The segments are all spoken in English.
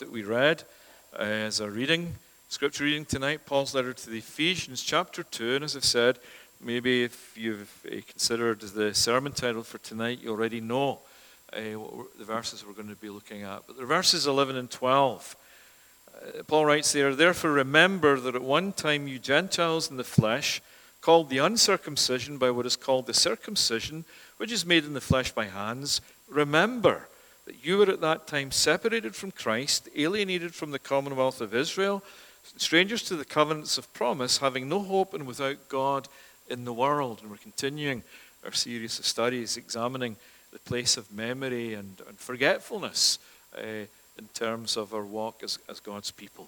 that we read as our reading, scripture reading tonight, Paul's letter to the Ephesians, chapter 2. And as I've said, maybe if you've considered the sermon title for tonight, you already know the verses we're going to be looking at. But they're verses 11 and 12. Paul writes there, "Therefore remember that at one time you Gentiles in the flesh, called the uncircumcision by what is called the circumcision, which is made in the flesh by hands, remember that you were at that time separated from Christ, alienated from the commonwealth of Israel, strangers to the covenants of promise, having no hope and without God in the world." And we're continuing our series of studies examining the place of memory and forgetfulness in terms of our walk as God's people.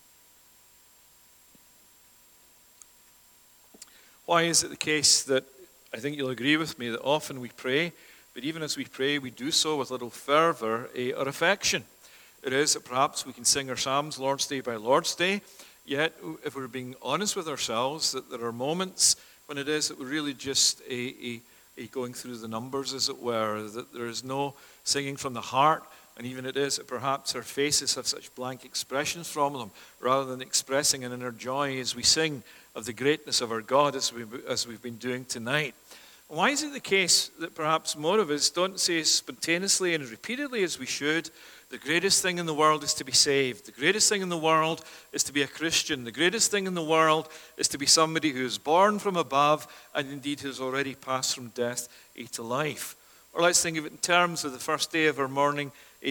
Why is it the case that, I think you'll agree with me, that often we pray, but even as we pray, we do so with little fervor or affection? It is that perhaps we can sing our psalms Lord's Day by Lord's Day, yet if we're being honest with ourselves, that there are moments when it is that we're really just going through the numbers, as it were, that there is no singing from the heart, and even it is that perhaps our faces have such blank expressions from them, rather than expressing an inner joy as we sing of the greatness of our God as we've been doing tonight. Why is it the case that perhaps more of us don't say spontaneously and repeatedly as we should, the greatest thing in the world is to be saved. The greatest thing in the world is to be a Christian. The greatest thing in the world is to be somebody who is born from above and indeed has already passed from death to life. Or let's think of it in terms of the first day of our morning,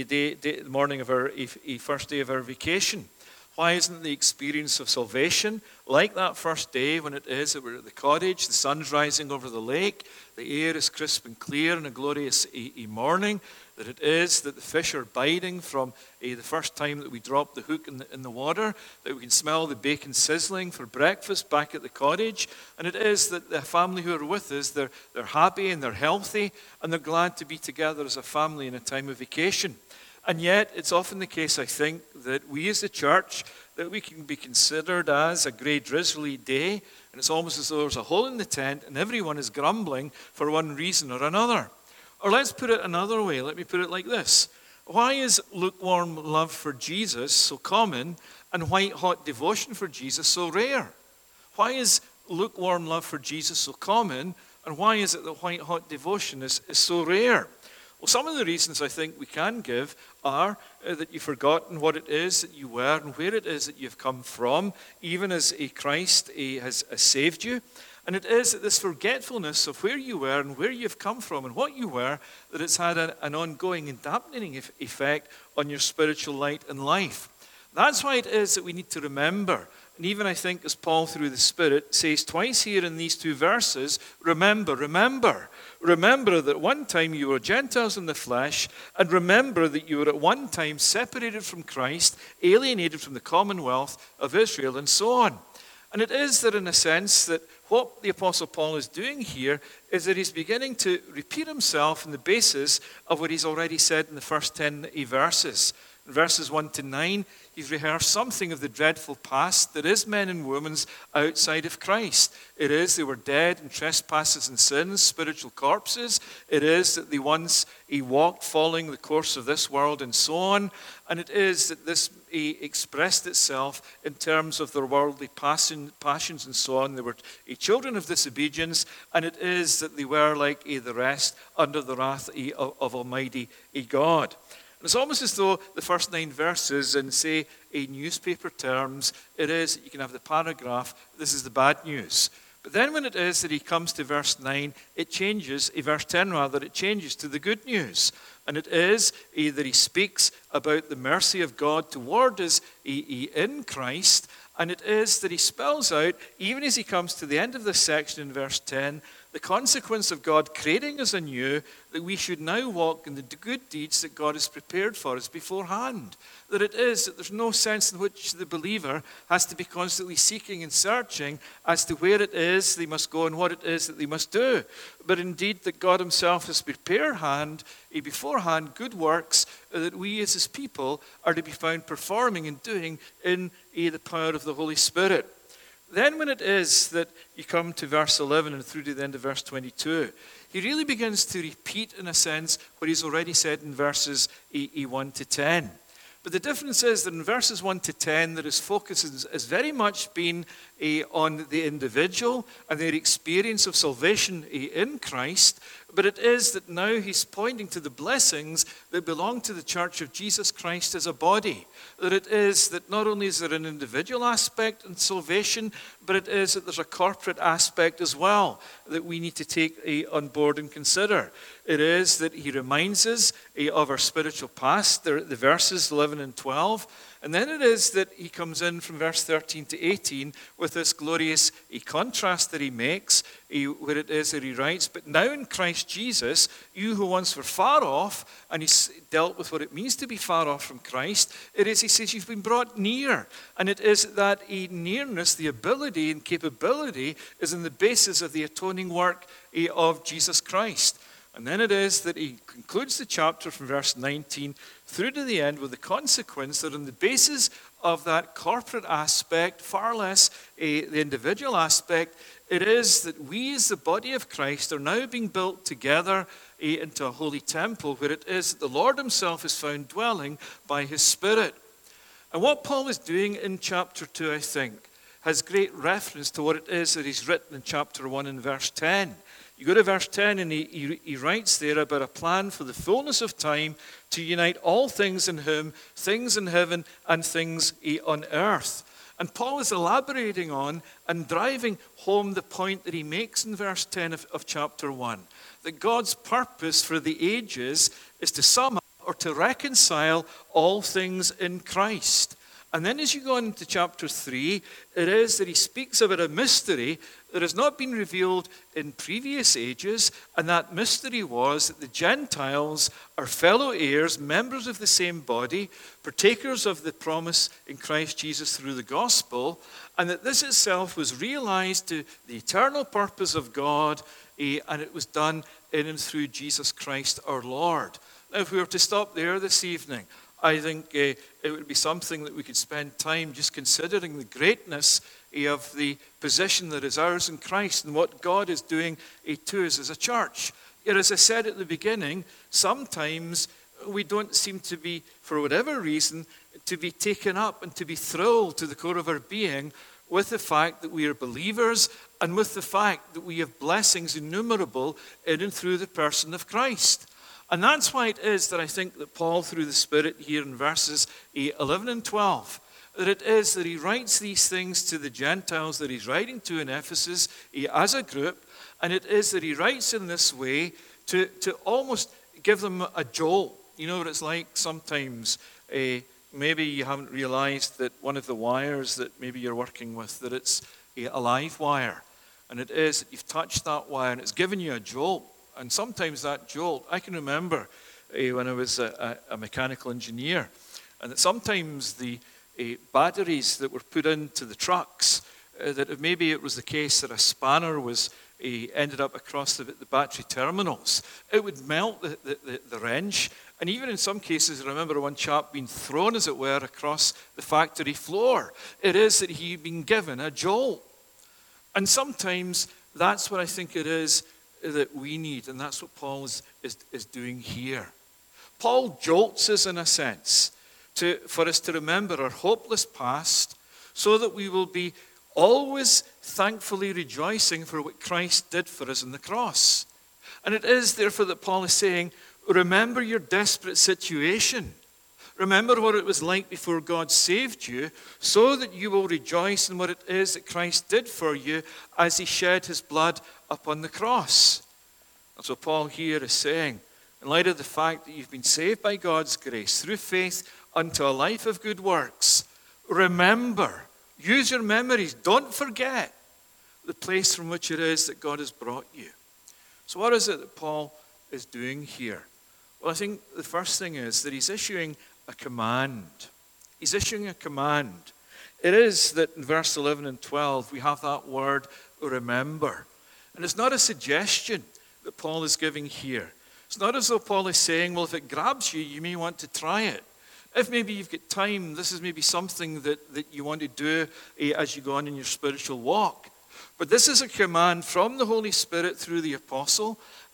first day of our vacation. Why isn't the experience of salvation like that first day when it is that we're at the cottage, the sun's rising over the lake, the air is crisp and clear and a glorious morning, that it is that the fish are biting from the first time that we drop the hook in the water, that we can smell the bacon sizzling for breakfast back at the cottage, and it is that the family who are with us, they're happy and they're healthy and they're glad to be together as a family in a time of vacation. And yet, it's often the case, I think, that we as a church, that we can be considered as a grey drizzly day, and it's almost as though there's a hole in the tent and everyone is grumbling for one reason or another. Or let's put it another way. Let me put it like this. Why is lukewarm love for Jesus so common and white-hot devotion for Jesus so rare? Why is lukewarm love for Jesus so common, and why is it that white-hot devotion is so rare? Well, some of the reasons I think we can give are that you've forgotten what it is that you were and where it is that you've come from, even as Christ has saved you. And it is that this forgetfulness of where you were and where you've come from and what you were, that it's had an ongoing and dampening effect on your spiritual light and life. That's why it is that we need to remember. And even I think as Paul through the Spirit says twice here in these two verses, remember, remember. Remember that one time you were Gentiles in the flesh, and remember that you were at one time separated from Christ, alienated from the commonwealth of Israel, and so on. And it is that in a sense that what the Apostle Paul is doing here is that he's beginning to repeat himself on the basis of what he's already said in the first 10 verses. In verses 1 to 9, he's rehearsed something of the dreadful past that is men and women outside of Christ. It is they were dead in trespasses and sins, spiritual corpses. It is that they once walked following the course of this world and so on. And it is that this expressed itself in terms of their worldly passions and so on. They were children of disobedience, and it is that they were like the rest under the wrath of Almighty God. It's almost as though the first 9 verses, in, say, newspaper terms, it is that you can have the paragraph, this is the bad news. But then when it is that he comes to verse 9, it changes, verse 10 rather, it changes to the good news. And it is that he speaks about the mercy of God toward us in Christ. And it is that he spells out, even as he comes to the end of this section in verse 10, the consequence of God creating us anew, that we should now walk in the good deeds that God has prepared for us beforehand. That it is that there's no sense in which the believer has to be constantly seeking and searching as to where it is they must go and what it is that they must do. But indeed that God himself has prepared beforehand good works that we as his people are to be found performing and doing in the power of the Holy Spirit. Then when it is that you come to verse 11 and through to the end of verse 22, he really begins to repeat, in a sense, what he's already said in verses 1 to 10. But the difference is that in verses 1 to 10, that his focus is very much been on the individual and their experience of salvation in Christ. But it is that now he's pointing to the blessings that belong to the church of Jesus Christ as a body. That it is that not only is there an individual aspect in salvation, but it is that there's a corporate aspect as well that we need to take on board and consider. It is that he reminds us of our spiritual past, the verses 11 and 12. And then it is that he comes in from verse 13 to 18 with this glorious contrast that he makes, where it is that he writes, "But now in Christ Jesus, you who once were far off," and he's dealt with what it means to be far off from Christ, it is, he says, "you've been brought near." And it is that a nearness, the ability and capability, is in the basis of the atoning work of Jesus Christ. And then it is that he concludes the chapter from verse 19 through to the end with the consequence that on the basis of that corporate aspect, far less the individual aspect, it is that we as the body of Christ are now being built together into a holy temple, where it is that the Lord himself is found dwelling by his Spirit. And what Paul is doing in chapter 2, I think, has great reference to what it is that he's written in chapter 1 and verse 10. You go to verse 10 and he writes there about a plan for the fullness of time to unite all things in him, things in heaven and things on earth. And Paul is elaborating on and driving home the point that he makes in verse 10 of chapter 1, that God's purpose for the ages is to sum up or to reconcile all things in Christ. And then as you go into chapter 3, it is that he speaks about a mystery that has not been revealed in previous ages, and that mystery was that the Gentiles are fellow heirs, members of the same body, partakers of the promise in Christ Jesus through the gospel, and that this itself was realized to the eternal purpose of God, and it was done in and through Jesus Christ our Lord. Now, if we were to stop there this evening, I think it would be something that we could spend time just considering the greatness of the position that is ours in Christ and what God is doing to us as a church. Yet, as I said at the beginning, sometimes we don't seem to be, for whatever reason, to be taken up and to be thrilled to the core of our being with the fact that we are believers and with the fact that we have blessings innumerable in and through the person of Christ. And that's why it is that I think that Paul, through the Spirit here in verses 11 and 12, that it is that he writes these things to the Gentiles that he's writing to in Ephesus as a group, and it is that he writes in this way to almost give them a jolt. You know what it's like sometimes, maybe you haven't realized that one of the wires that maybe you're working with, that it's a live wire, and it is that you've touched that wire and it's given you a jolt. And sometimes that jolt, I can remember when I was a mechanical engineer, and that sometimes the batteries that were put into the trucks, that maybe it was the case that a spanner was ended up across the battery terminals, it would melt the wrench. And even in some cases, I remember one chap being thrown, as it were, across the factory floor. It is that he'd been given a jolt. And sometimes that's what I think it is that we need, and that's what Paul is doing here. Paul jolts us in a sense for us to remember our hopeless past, so that we will be always thankfully rejoicing for what Christ did for us on the cross. And it is therefore that Paul is saying, remember your desperate situation. Remember what it was like before God saved you, so that you will rejoice in what it is that Christ did for you as he shed his blood upon the cross. And so Paul here is saying, in light of the fact that you've been saved by God's grace through faith unto a life of good works, remember, use your memories, don't forget the place from which it is that God has brought you. So what is it that Paul is doing here? Well, I think the first thing is that he's issuing a command. He's issuing a command. It is that in verse 11 and 12 we have that word, remember. And it's not a suggestion that Paul is giving here. It's not as though Paul is saying, well, if it grabs you, you may want to try it. If maybe you've got time, this is maybe something that you want to do as you go on in your spiritual walk. But this is a command from the Holy Spirit through the apostle,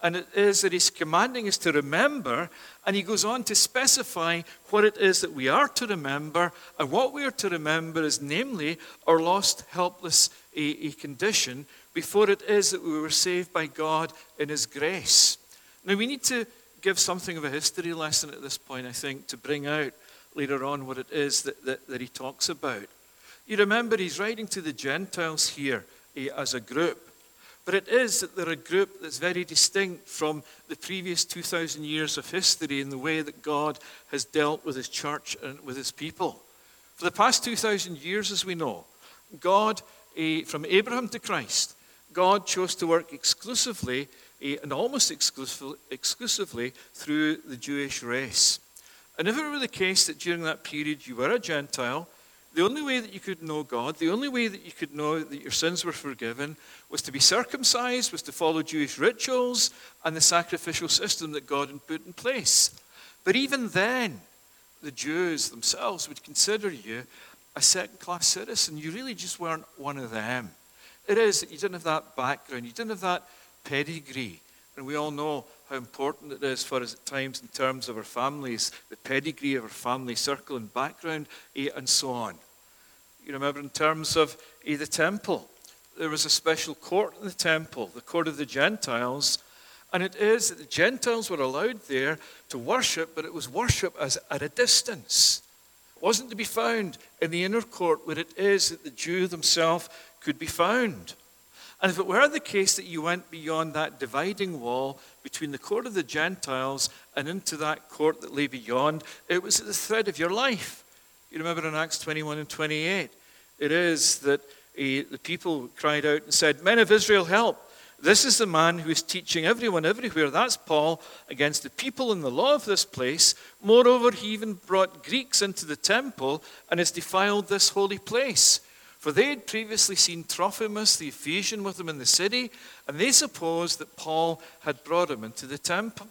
And it is that he's commanding us to remember, and he goes on to specify what it is that we are to remember. And what we are to remember is namely our lost, helpless condition before it is that we were saved by God in his grace. Now we need to give something of a history lesson at this point, I think, to bring out later on what it is that he talks about. You remember he's writing to the Gentiles here as a group. But it is that they're a group that's very distinct from the previous 2,000 years of history in the way that God has dealt with his church and with his people. For the past 2,000 years, as we know, God, from Abraham to Christ, God chose to work exclusively and almost exclusively through the Jewish race. And if it were the case that during that period you were a Gentile, the only way that you could know God, the only way that you could know that your sins were forgiven was to be circumcised, was to follow Jewish rituals and the sacrificial system that God had put in place. But even then, the Jews themselves would consider you a second-class citizen. You really just weren't one of them. It is that you didn't have that background, you didn't have that pedigree. And we all know how important it is for us at times in terms of our families, the pedigree of our family circle and background, and so on. You remember in terms of the temple, there was a special court in the temple, the court of the Gentiles, and it is that the Gentiles were allowed there to worship, but it was worship as at a distance. It wasn't to be found in the inner court where it is that the Jew themselves could be found. And if it were the case that you went beyond that dividing wall between the court of the Gentiles and into that court that lay beyond, it was at the thread of your life. You remember in Acts 21 and 28, it is that the people cried out and said, "Men of Israel, help. This is the man who is teaching everyone everywhere," that's Paul, "against the people and the law of this place. Moreover, he even brought Greeks into the temple and has defiled this holy place." For they had previously seen Trophimus the Ephesian with him in the city, and they supposed that Paul had brought him into the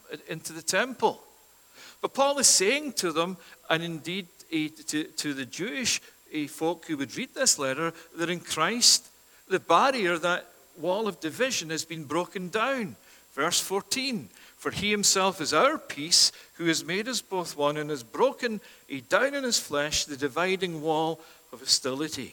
temple. But Paul is saying to them, and indeed to the Jewish folk who would read this letter, that in Christ, the barrier, that wall of division has been broken down. Verse 14, "For he himself is our peace, who has made us both one, and has broken down in his flesh the dividing wall of hostility."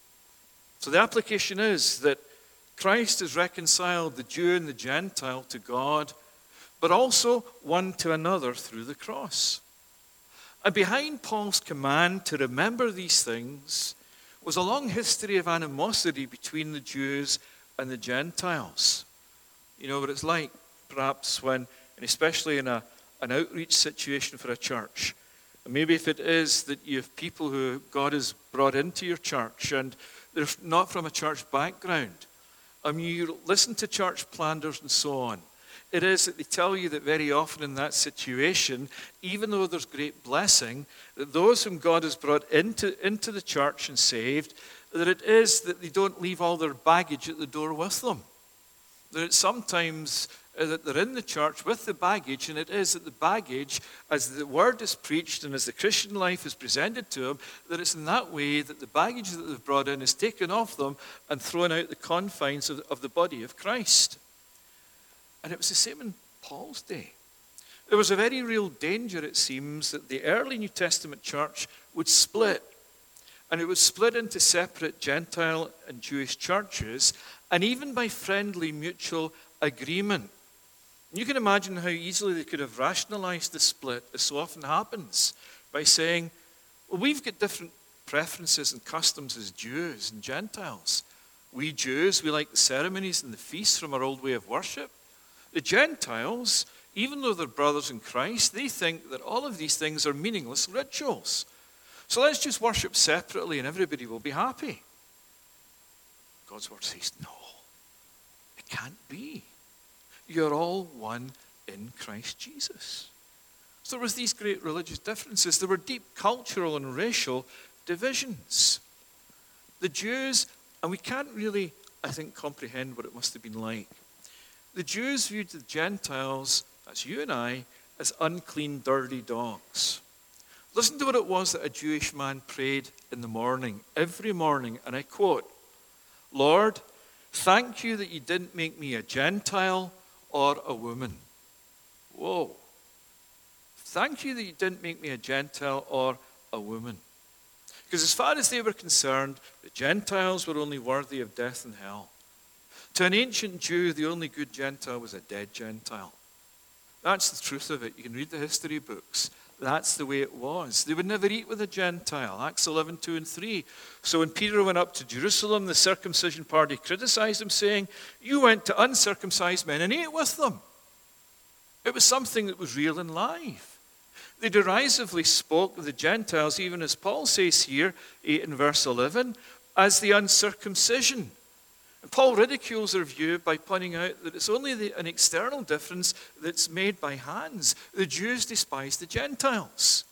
So the application is that Christ has reconciled the Jew and the Gentile to God, but also one to another through the cross. And behind Paul's command to remember these things was a long history of animosity between the Jews and the Gentiles. You know what it's like, perhaps, when, and especially in an outreach situation for a church. And maybe if it is that you have people who God has brought into your church and they're not from a church background. I mean, you listen to church planters and so on. It is that they tell you that very often in that situation, even though there's great blessing, that those whom God has brought into the church and saved, that it is that they don't leave all their baggage at the door with them. That it's sometimes that they're in the church with the baggage, and it is that the baggage, as the word is preached and as the Christian life is presented to them, that it's in that way that the baggage that they've brought in is taken off them and thrown out the confines of the body of Christ. And it was the same in Paul's day. There was a very real danger, it seems, that the early New Testament church would split. And it would split into separate Gentile and Jewish churches, and even by friendly mutual agreement. You can imagine how easily they could have rationalized the split, as so often happens, by saying, well, we've got different preferences and customs as Jews and Gentiles. We Jews, we like the ceremonies and the feasts from our old way of worship. The Gentiles, even though they're brothers in Christ, they think that all of these things are meaningless rituals. So let's just worship separately and everybody will be happy. God's word says, no, it can't be. You're all one in Christ Jesus. So there was these great religious differences. There were deep cultural and racial divisions. The Jews, and we can't really, I think, comprehend what it must have been like. The Jews viewed the Gentiles, that's you and I, as unclean, dirty dogs. Listen to what it was that a Jewish man prayed in the morning, every morning, and I quote, "Lord, thank you that you didn't make me a Gentile or a woman. Whoa. Thank you that you didn't make me a Gentile or a woman. Because as far as they were concerned, the Gentiles were only worthy of death and hell. To an ancient Jew, the only good Gentile was a dead Gentile. That's the truth of it. You can read the history books. That's the way it was. They would never eat with a Gentile. Acts 11, 2 and 3. So when Peter went up to Jerusalem, the circumcision party criticized him, saying, "You went to uncircumcised men and ate with them." It was something that was real and live. They derisively spoke of the Gentiles, even as Paul says here, 8 and verse 11, as the uncircumcision. And Paul ridicules their view by pointing out that it's only an external difference that's made by hands. The Jews despised the Gentiles,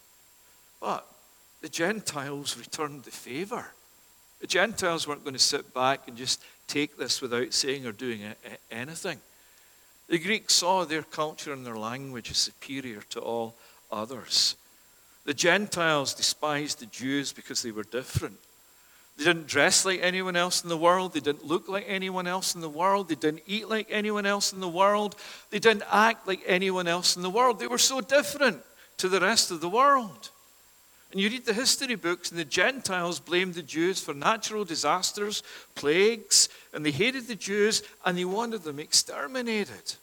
but the Gentiles returned the favor. The Gentiles weren't going to sit back and just take this without saying or doing anything. The Greeks saw their culture and their language as superior to all others. The Gentiles despised the Jews because they were different. They didn't dress like anyone else in the world. They didn't look like anyone else in the world. They didn't eat like anyone else in the world. They didn't act like anyone else in the world. They were so different to the rest of the world. And you read the history books, and the Gentiles blamed the Jews for natural disasters, plagues, and they hated the Jews, and they wanted them exterminated.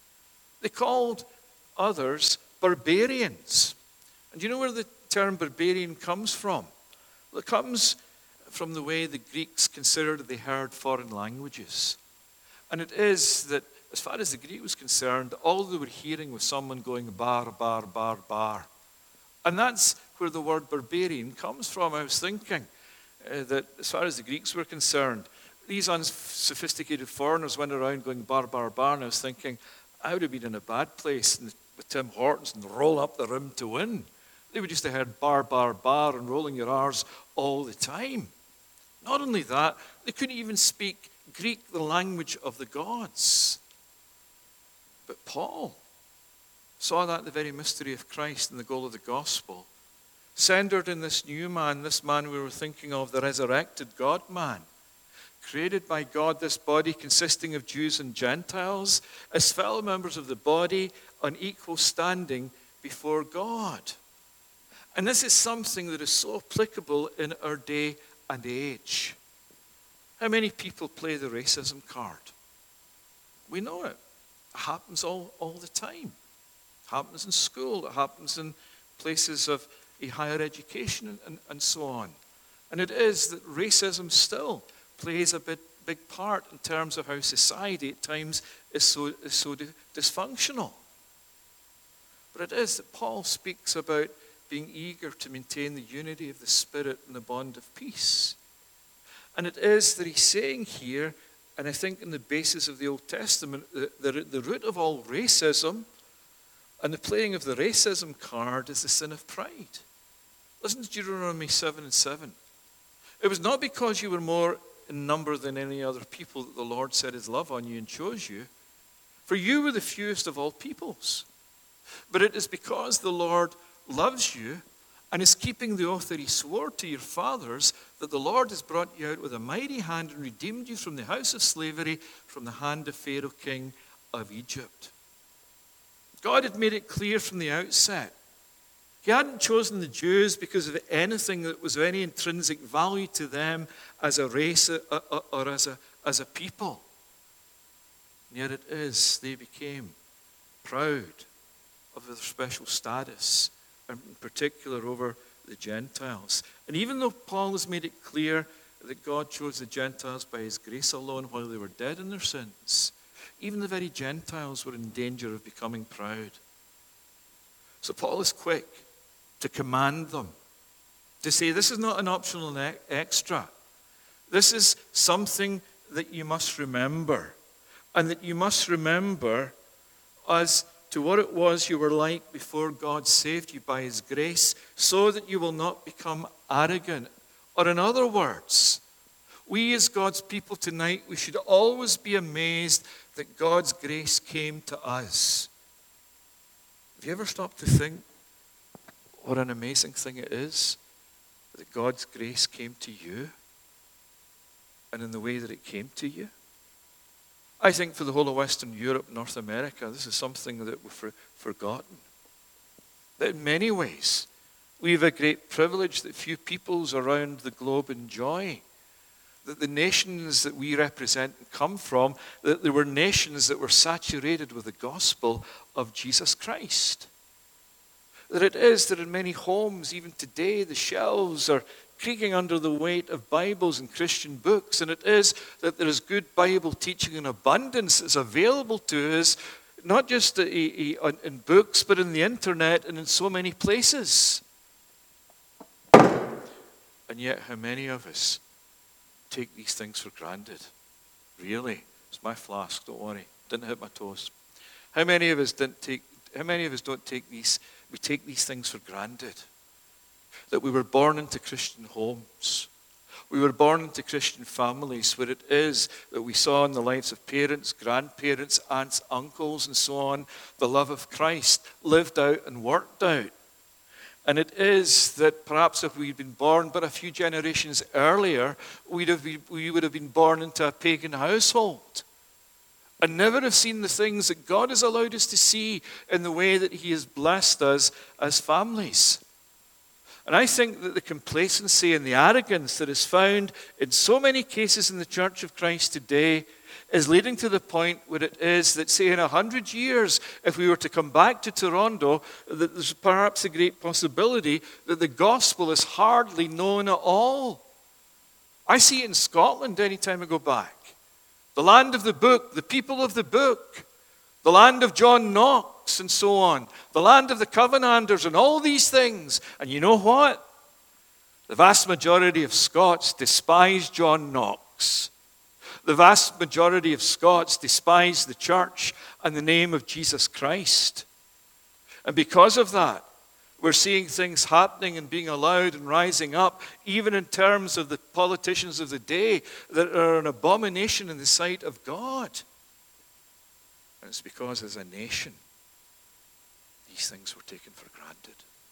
They called others barbarians. And do you know where the term barbarian comes from? Well, it comes from the way the Greeks considered they heard foreign languages. And it is that, as far as the Greek was concerned, all they were hearing was someone going bar, bar, bar, bar. And that's where the word barbarian comes from. I was thinking that, as far as the Greeks were concerned, these unsophisticated foreigners went around going bar, bar, bar, and I was thinking, I would have been in a bad place with Tim Hortons and roll up the rim to win. They would just have heard bar, bar, bar and rolling your R's all the time. Not only that, they couldn't even speak Greek, the language of the gods. But Paul saw that the very mystery of Christ and the goal of the gospel, centered in this new man, this man we were thinking of, the resurrected God-man, created by God, this body consisting of Jews and Gentiles, as fellow members of the body on equal standing before God. And this is something that is so applicable in our day and age. How many people play the racism card? We know it. It happens all the time. It happens in school. It happens in places of higher education and so on. And it is that racism still plays a big part in terms of how society at times is so dysfunctional. But it is that Paul speaks about being eager to maintain the unity of the Spirit and the bond of peace. And it is that he's saying here, and I think in the basis of the Old Testament, the root of all racism and the playing of the racism card is the sin of pride. Listen to Deuteronomy 7 and 7. It was not because you were more in number than any other people that the Lord set his love on you and chose you, for you were the fewest of all peoples. But it is because the Lord loves you and is keeping the oath that he swore to your fathers, that the Lord has brought you out with a mighty hand and redeemed you from the house of slavery, from the hand of Pharaoh, king of Egypt. God had made it clear from the outset. He hadn't chosen the Jews because of anything that was of any intrinsic value to them as a race or as a people. And yet it is, they became proud of their special status, and in particular over the Gentiles. And even though Paul has made it clear that God chose the Gentiles by his grace alone while they were dead in their sins, even the very Gentiles were in danger of becoming proud. So Paul is quick to command them, to say this is not an optional extra. This is something that you must remember, and that you must remember as to what it was you were like before God saved you by his grace, so that you will not become arrogant. Or in other words, we as God's people tonight, we should always be amazed that God's grace came to us. Have you ever stopped to think what an amazing thing it is that God's grace came to you and in the way that it came to you? I think for the whole of Western Europe, North America, this is something that we've forgotten. That in many ways, we have a great privilege that few peoples around the globe enjoy. That the nations that we represent and come from, that there were nations that were saturated with the gospel of Jesus Christ. That it is that in many homes, even today, the shelves are creaking under the weight of Bibles and Christian books. And it is that there is good Bible teaching in abundance that's available to us, not just in books, but in the internet and in so many places. And yet, how many of us take these things for granted? Really? It's my flask, don't worry. Didn't hit my toes. How many of us don't take these? We take these things for granted. That we were born into Christian homes. We were born into Christian families where it is that we saw in the lives of parents, grandparents, aunts, uncles, and so on, the love of Christ lived out and worked out. And it is that perhaps if we'd been born but a few generations earlier, we would have been born into a pagan household and never have seen the things that God has allowed us to see in the way that he has blessed us as families. And I think that the complacency and the arrogance that is found in so many cases in the Church of Christ today is leading to the point where it is that, say, in 100 years, if we were to come back to Toronto, that there's perhaps a great possibility that the gospel is hardly known at all. I see it in Scotland any time I go back. The land of the book, the people of the book, the land of John Knox and so on, the land of the Covenanters and all these things. And you know what? The vast majority of Scots despise John Knox. The vast majority of Scots despise the church and the name of Jesus Christ. And because of that, we're seeing things happening and being allowed and rising up, even in terms of the politicians of the day, that are an abomination in the sight of God. And it's because as a nation, these things were taken for granted.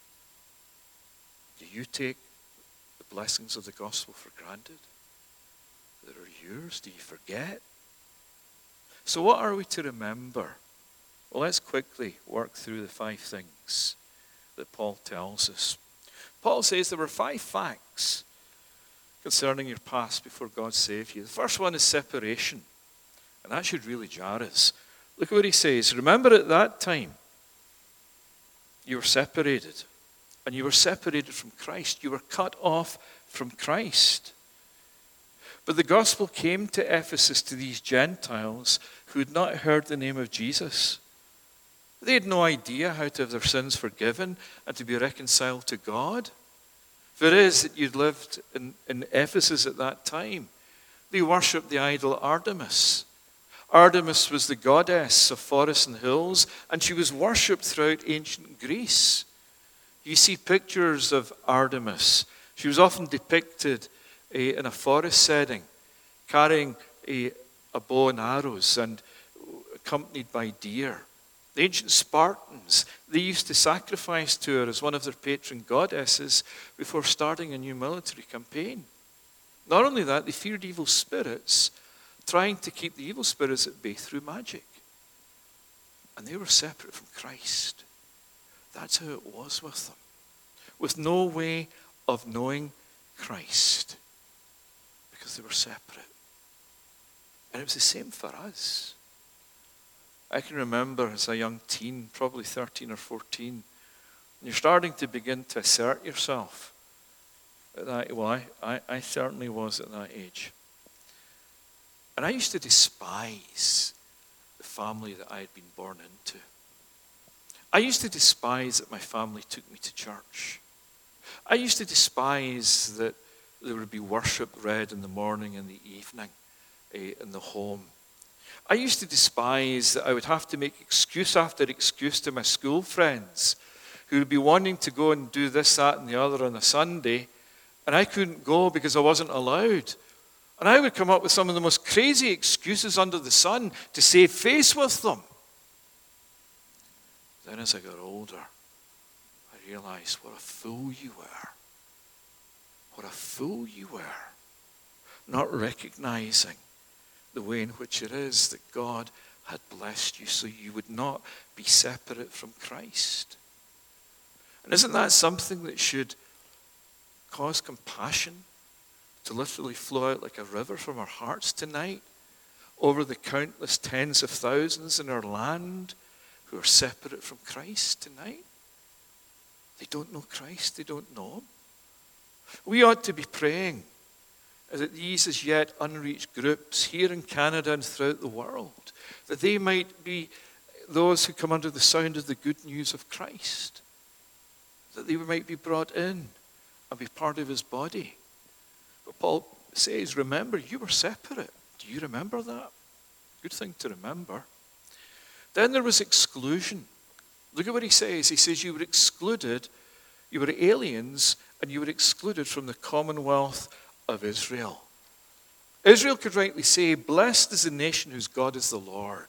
Do you take the blessings of the gospel for granted? That are yours? Do you forget? So what are we to remember? Well, let's quickly work through the 5 things that Paul tells us. Paul says there were 5 facts concerning your past before God saved you. The first one is separation. And that should really jar us. Look at what he says. Remember at that time, you were separated. And you were separated from Christ. You were cut off from Christ. But the gospel came to Ephesus to these Gentiles who had not heard the name of Jesus. They had no idea how to have their sins forgiven and to be reconciled to God. For it is that you'd lived in Ephesus at that time. They worshipped the idol Artemis. Artemis was the goddess of forests and hills, and she was worshipped throughout ancient Greece. You see pictures of Artemis. She was often depicted in a forest setting, carrying a bow and arrows and accompanied by deer. The ancient Spartans, they used to sacrifice to her as one of their patron goddesses before starting a new military campaign. Not only that, they feared evil spirits, trying to keep the evil spirits at bay through magic. And they were separate from Christ. That's how it was with them. With no way of knowing Christ. Because they were separate. And it was the same for us. I can remember as a young teen, probably 13 or 14, when you're starting to begin to assert yourself. I certainly was at that age. And I used to despise the family that I had been born into. I used to despise that my family took me to church. I used to despise that there would be worship read in the morning and the evening in the home. I used to despise that I would have to make excuse after excuse to my school friends who would be wanting to go and do this, that, and the other on a Sunday, and I couldn't go because I wasn't allowed. And I would come up with some of the most crazy excuses under the sun to save face with them. Then as I got older, I realized what a fool you were. What a fool you were. Not recognizing the way in which it is that God had blessed you so you would not be separate from Christ. And isn't that something that should cause compassion to literally flow out like a river from our hearts tonight over the countless tens of thousands in our land who are separate from Christ tonight? They don't know Christ. They don't know him. We ought to be praying that these as yet unreached groups here in Canada and throughout the world, that they might be those who come under the sound of the good news of Christ, that they might be brought in and be part of his body. But Paul says, remember, you were separate. Do you remember that? Good thing to remember. Then there was exclusion. Look at what he says. He says you were excluded, you were aliens, and you were excluded from the commonwealth of Israel. Israel could rightly say, blessed is the nation whose God is the Lord.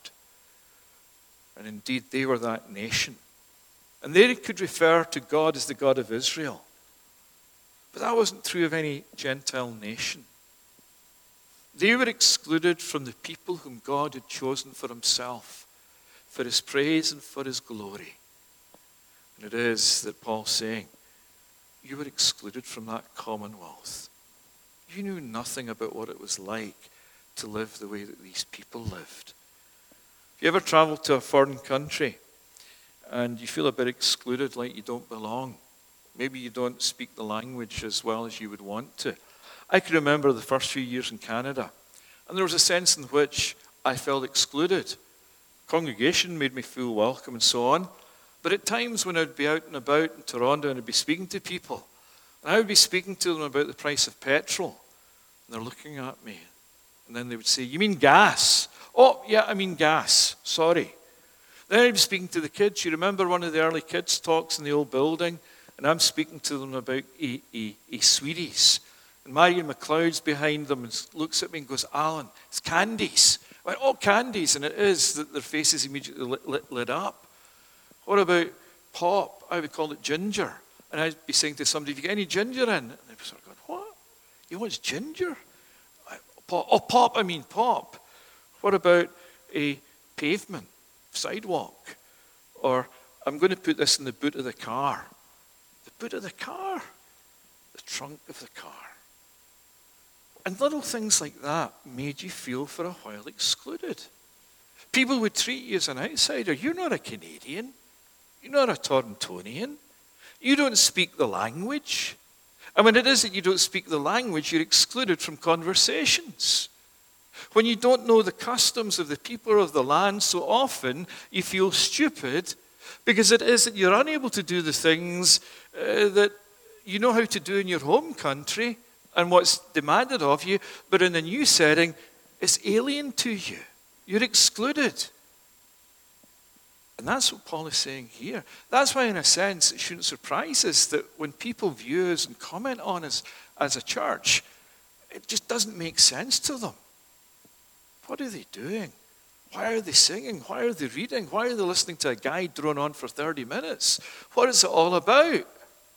And indeed, they were that nation. And they could refer to God as the God of Israel. But that wasn't true of any Gentile nation. They were excluded from the people whom God had chosen for himself, for his praise and for his glory. And it is that Paul's saying, you were excluded from that commonwealth. You knew nothing about what it was like to live the way that these people lived. If you ever travel to a foreign country and you feel a bit excluded, like you don't belong, maybe you don't speak the language as well as you would want to. I can remember the first few years in Canada, and there was a sense in which I felt excluded. Congregation made me feel welcome and so on. But at times when I'd be out and about in Toronto and I'd be speaking to people, and I would be speaking to them about the price of petrol, and they're looking at me, and then they would say, you mean gas? Oh, yeah, I mean gas. Sorry. Then I'd be speaking to the kids. You remember one of the early kids' talks in the old building? And I'm speaking to them about a sweeties. And Marion McLeod's behind them and looks at me and goes, Alan, it's candies. I went, oh, candies. And it is that their faces immediately lit up. What about pop? I would call it ginger. And I'd be saying to somebody, have you got any ginger in? And they'd be sort of going, what? You want ginger? Pop, I mean pop. What about a pavement, sidewalk? Or I'm going to put this in the boot of the car. The boot of the car? The trunk of the car. And little things like that made you feel for a while excluded. People would treat you as an outsider. You're not a Canadian. You're not a Torontonian. You don't speak the language. And when it is that you don't speak the language, you're excluded from conversations. When you don't know the customs of the people of the land, so often you feel stupid because it is that you're unable to do the things that you know how to do in your home country and what's demanded of you, but in a new setting, it's alien to you. You're excluded. And that's what Paul is saying here. That's why, in a sense, it shouldn't surprise us that when people view us and comment on us as a church, it just doesn't make sense to them. What are they doing? Why are they singing? Why are they reading? Why are they listening to a guy drone on for 30 minutes? What is it all about? And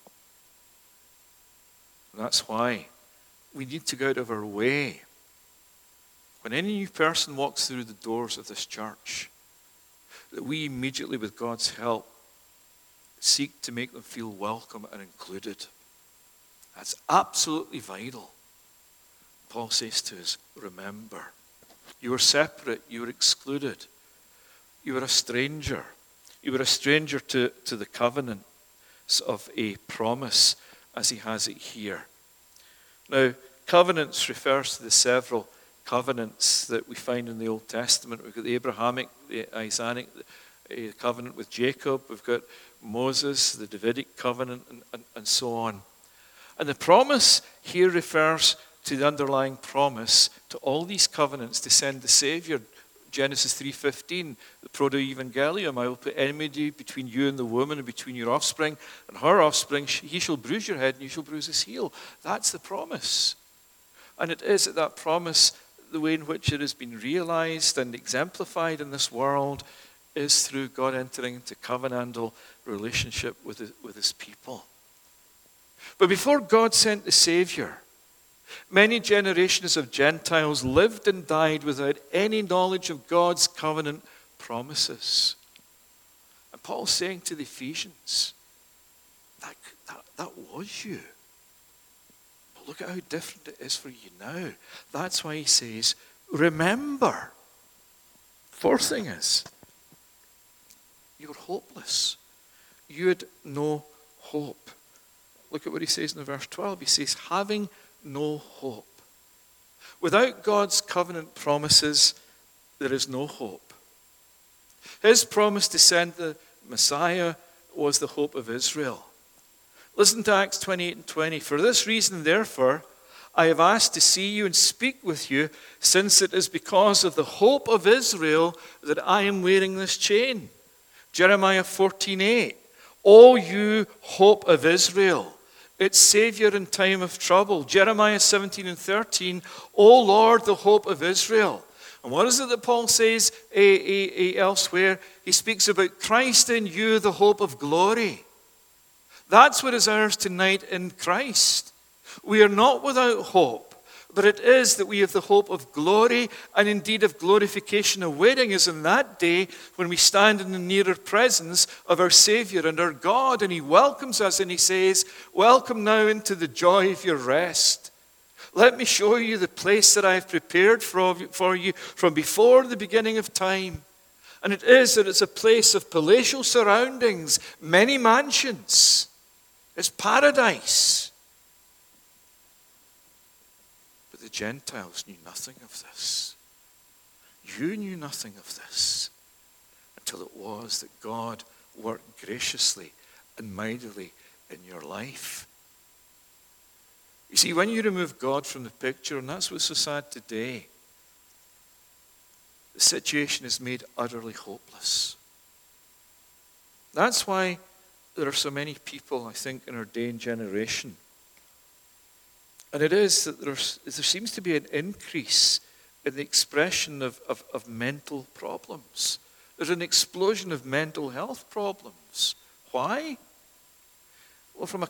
that's why we need to go out of our way. When any new person walks through the doors of this church, that we immediately, with God's help, seek to make them feel welcome and included. That's absolutely vital. Paul says to us, remember, you were separate, you were excluded, you were a stranger. You were a stranger to the covenant of a promise as he has it here. Now, covenants refers to the several covenants that we find in the Old Testament. We've got the Abrahamic, the Isaac, the covenant with Jacob. We've got Moses, the Davidic covenant, and so on. And the promise here refers to the underlying promise to all these covenants to send the Savior. Genesis 3:15, the proto-evangelium, I will put enmity between you and the woman and between your offspring and her offspring. He shall bruise your head and you shall bruise his heel. That's the promise. And it is that promise, the way in which it has been realized and exemplified in this world is through God entering into covenantal relationship with his people. But before God sent the Savior, Many generations of Gentiles lived and died without any knowledge of God's covenant promises. And Paul's saying to the Ephesians, that was you. But look at how different it is for you now. That's why he says, remember. Fourth thing is, you were hopeless. You had no hope. Look at what he says in verse 12. He says, having no hope. Without God's covenant promises, there is no hope. His promise to send the Messiah was the hope of Israel. Listen to Acts 28 and 20. For this reason, therefore, I have asked to see you and speak with you, since it is because of the hope of Israel that I am wearing this chain. Jeremiah 14:8. O you hope of Israel, its Savior in time of trouble. Jeremiah 17 and 13. O Lord, the hope of Israel. And what is it that Paul says elsewhere? He speaks about Christ in you, the hope of glory. That's what is ours tonight in Christ. We are not without hope, but it is that we have the hope of glory and indeed of glorification awaiting us in that day when we stand in the nearer presence of our Savior and our God, and he welcomes us and he says, welcome now into the joy of your rest. Let me show you the place that I have prepared for you from before the beginning of time. And it is that it's a place of palatial surroundings, many mansions. It's paradise. But the Gentiles knew nothing of this. You knew nothing of this until it was that God worked graciously and mightily in your life. You see, when you remove God from the picture, and that's what's so sad today, the situation is made utterly hopeless. That's why there are so many people, I think, in our day and generation. And it is that there seems to be an increase in the expression of mental problems. There's an explosion of mental health problems. Why? Well, from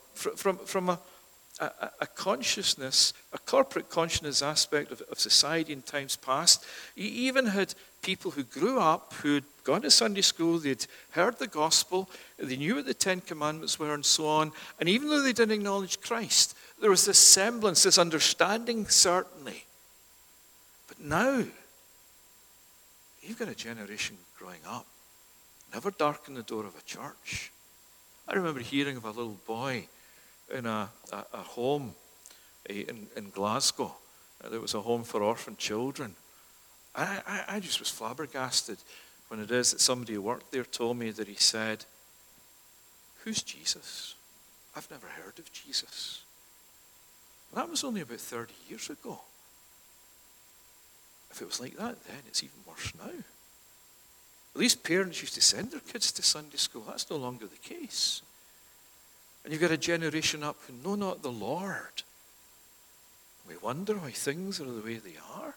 a consciousness, a corporate consciousness aspect of society in times past. You even had people who grew up, who had gone to Sunday school, they'd heard the gospel, they knew what the Ten Commandments were and so on, and even though they didn't acknowledge Christ, there was this semblance, this understanding certainly. But now, you've got a generation growing up, never darken the door of a church. I remember hearing of a little boy in a home in Glasgow. There was a home for orphan children. I just was flabbergasted when it is that somebody who worked there told me that he said, who's Jesus? I've never heard of Jesus. And that was only about 30 years ago. If it was like that then, it's even worse now. At least parents used to send their kids to Sunday school. That's no longer the case. And you've got a generation up who know not the Lord. We wonder why things are the way they are.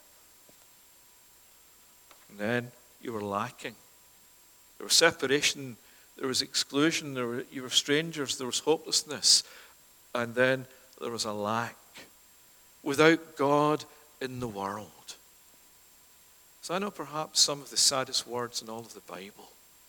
And then you were lacking. There was separation, there was exclusion, you were strangers, there was hopelessness. And then there was a lack. Without God in the world. So I know perhaps some of the saddest words in all of the Bible.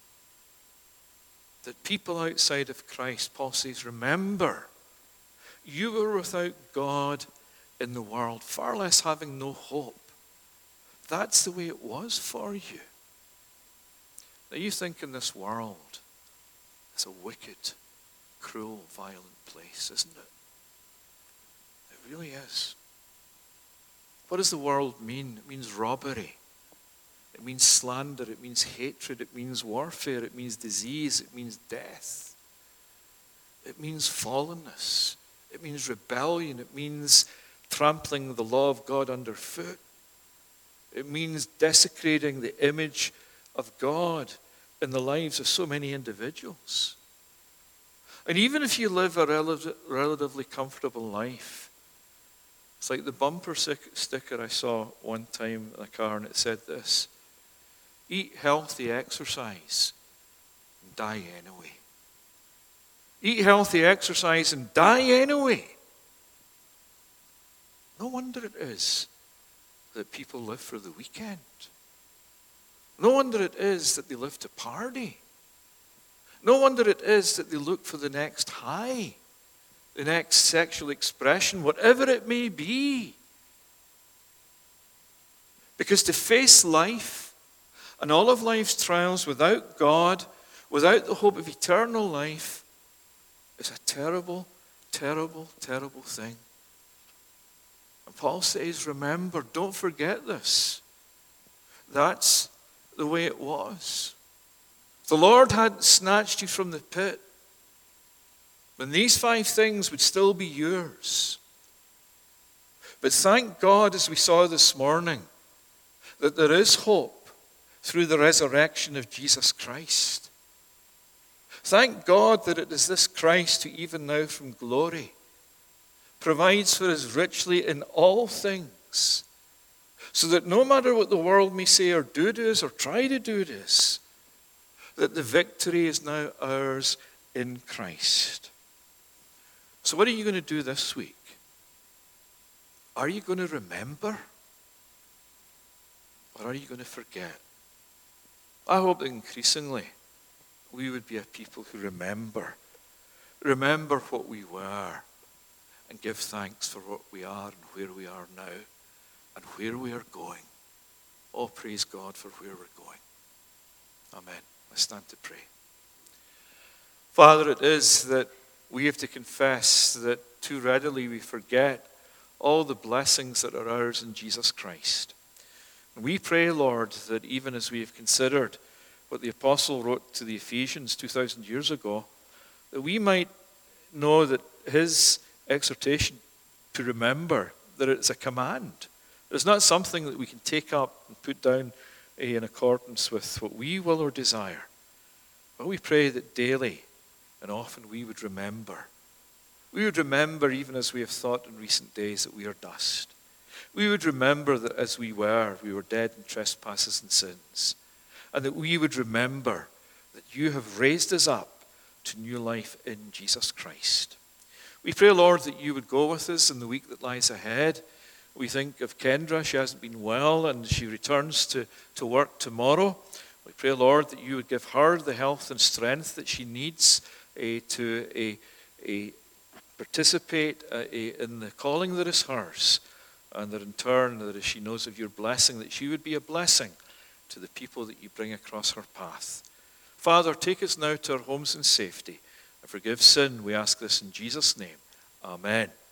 That people outside of Christ, Paul says, remember, you were without God in the world, far less having no hope. That's the way it was for you. Now you think in this world, it's a wicked, cruel, violent place, isn't it? It really is. What does the world mean? It means robbery. It means slander, it means hatred, it means warfare, it means disease, it means death. It means fallenness. It means rebellion. It means trampling the law of God underfoot. It means desecrating the image of God in the lives of so many individuals. And even if you live a relatively comfortable life, it's like the bumper sticker I saw one time in a car, and it said this: eat healthy, exercise, and die anyway. Eat healthy, exercise, and die anyway. No wonder it is that people live for the weekend. No wonder it is that they live to party. No wonder it is that they look for the next high, the next sexual expression, whatever it may be. Because to face life and all of life's trials without God, without the hope of eternal life, is a terrible, terrible, terrible thing. And Paul says, remember, don't forget this. That's the way it was. The Lord hadn't snatched you from the pit, then these 5 things would still be yours. But thank God, as we saw this morning, that there is hope through the resurrection of Jesus Christ. Thank God that it is this Christ who even now from glory provides for us richly in all things, so that no matter what the world may say or do to us or try to do to us, that the victory is now ours in Christ. So what are you going to do this week? Are you going to remember? Or are you going to forget? I hope that increasingly we would be a people who remember what we were and give thanks for what we are and where we are now and where we are going. Oh, praise God for where we're going. Amen. Let's stand to pray. Father, it is that we have to confess that too readily we forget all the blessings that are ours in Jesus Christ. And we pray, Lord, that even as we have considered what the apostle wrote to the Ephesians 2,000 years ago, that we might know that his exhortation to remember, that it's a command. It's not something that we can take up and put down in accordance with what we will or desire. But we pray that daily and often we would remember. We would remember, even as we have thought in recent days, that we are dust. We would remember that as we were dead in trespasses and sins. And that we would remember that you have raised us up to new life in Jesus Christ. We pray, Lord, that you would go with us in the week that lies ahead. We think of Kendra. She hasn't been well and she returns to work tomorrow. We pray, Lord, that you would give her the health and strength that she needs to participate in the calling that is hers. And that in turn, that as she knows of your blessing, that she would be a blessing to the people that you bring across her path. Father, take us now to our homes in safety and forgive sin. We ask this in Jesus' name. Amen.